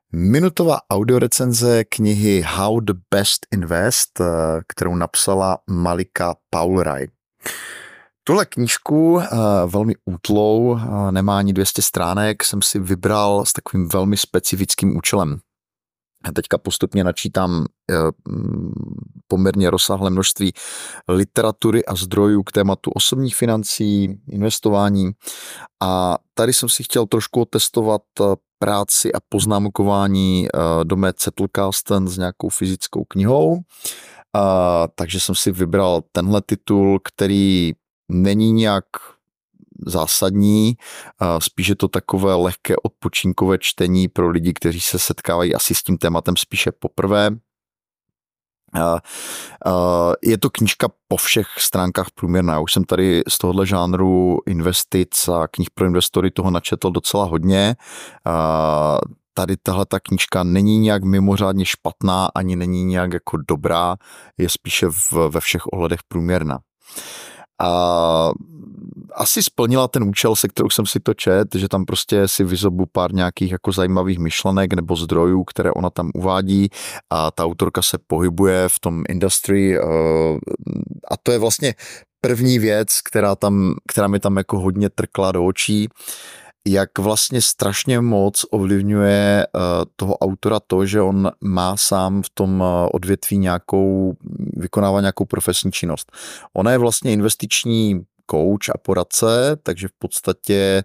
Minutová audiorecenze knihy How the Best Invest, kterou napsala Malika Poulrai. Tuhle knížku, velmi útlou, nemá ani 200 stránek, jsem si vybral s takovým velmi specifickým účelem. Teďka postupně načítám poměrně rozsáhlé množství literatury a zdrojů k tématu osobních financí, investování a tady jsem si chtěl trošku otestovat práci a poznámkování do mé Zettelkasten s nějakou fyzickou knihou, takže jsem si vybral tenhle titul, který není nějak zásadní, spíše to takové lehké odpočinkové čtení pro lidi, kteří se setkávají asi s tím tématem spíše poprvé. Je to knížka po všech stránkách průměrná. Já už jsem tady z tohohle žánru investic a knih pro investory toho načetl docela hodně. Tady tahleta knížka není nějak mimořádně špatná, ani není nějak jako dobrá, je spíše ve všech ohledech průměrná. Asi splnila ten účel, se kterou jsem si to čet, že tam prostě si vyzobu pár nějakých jako zajímavých myšlenek nebo zdrojů, které ona tam uvádí a ta autorka se pohybuje v tom industry a to je vlastně první věc, která mi tam jako hodně trkla do očí, jak vlastně strašně moc ovlivňuje toho autora to, že on má sám v tom odvětví vykonává nějakou profesní činnost. Ona je vlastně investiční coach a poradce, takže v podstatě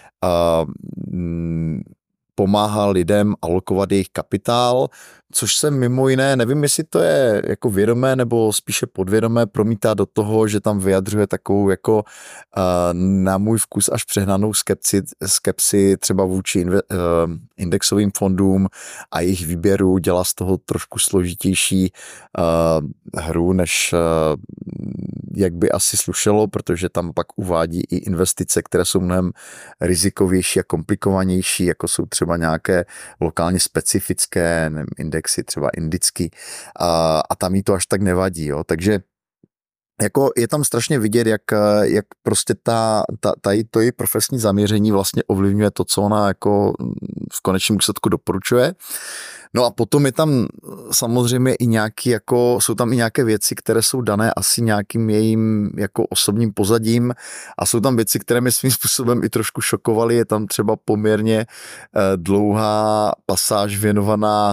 pomáhá lidem alokovat jejich kapitál, což se mimo jiné, nevím, jestli to je jako vědomé nebo spíše podvědomé, promítá do toho, že tam vyjadřuje takovou jako na můj vkus až přehnanou skepsi třeba vůči indexovým fondům a jejich výběru, dělá z toho trošku složitější hru, než jak by asi slušelo, protože tam pak uvádí i investice, které jsou mnohem rizikovější a komplikovanější, jako jsou třeba nějaké lokálně specifické indexy, třeba indický, a tam jí to až tak nevadí, jo. Takže jako je tam strašně vidět, jak prostě to její profesní zaměření vlastně ovlivňuje to, co ona jako v konečném důsledku doporučuje. No a potom je tam samozřejmě i jsou tam i nějaké věci, které jsou dané asi nějakým jejím jako osobním pozadím a jsou tam věci, které mě svým způsobem i trošku šokovaly. Je tam třeba poměrně dlouhá pasáž věnovaná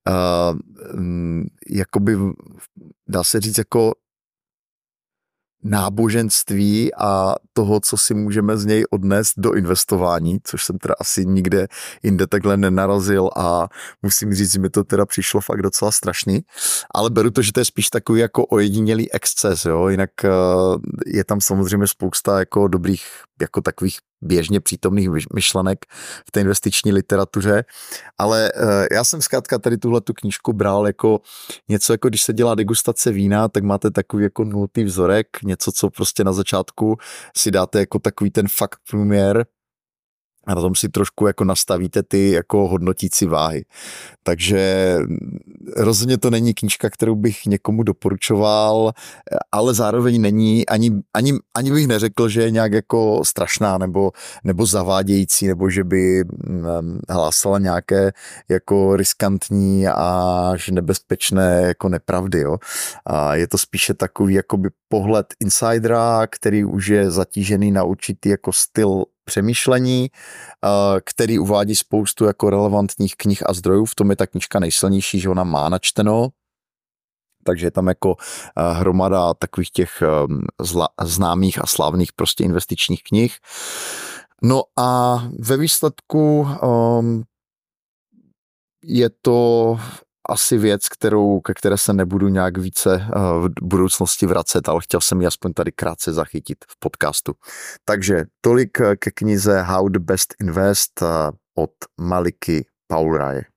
jakoby, dá se říct, jako náboženství a toho, co si můžeme z něj odnést do investování, což jsem teda asi nikde jinde takhle nenarazil a musím říct, že mi to teda přišlo fakt docela strašný, ale beru to, že to je spíš takový jako ojedinělý exces, jo, jinak je tam samozřejmě spousta jako dobrých, jako takových běžně přítomných myšlenek v té investiční literatuře, ale já jsem zkrátka tady tuhletu knížku bral jako něco, jako když se dělá degustace vína, tak máte takový jako nultý vzorek, něco, co prostě na začátku si dáte jako takový ten fakt průměr a na tom si trošku jako nastavíte ty jako hodnotící váhy. Takže rozhodně to není knížka, kterou bych někomu doporučoval, ale zároveň není, ani bych neřekl, že je nějak jako strašná nebo zavádějící, nebo že by hlásala nějaké jako riskantní až nebezpečné jako nepravdy. Jo. A je to spíše takový jakoby pohled insidera, který už je zatížený na určitý jako styl přemýšlení, který uvádí spoustu jako relevantních knih a zdrojů. V tom je ta knížka nejsilnější, že ona má načteno, takže je tam jako hromada takových těch známých a slávných prostě investičních knih. No a ve výsledku je to asi věc, ke které se nebudu nějak více v budoucnosti vracet, ale chtěl jsem ji aspoň tady krátce zachytit v podcastu. Takže tolik ke knize How the Best Invest od Maliky Poulrai.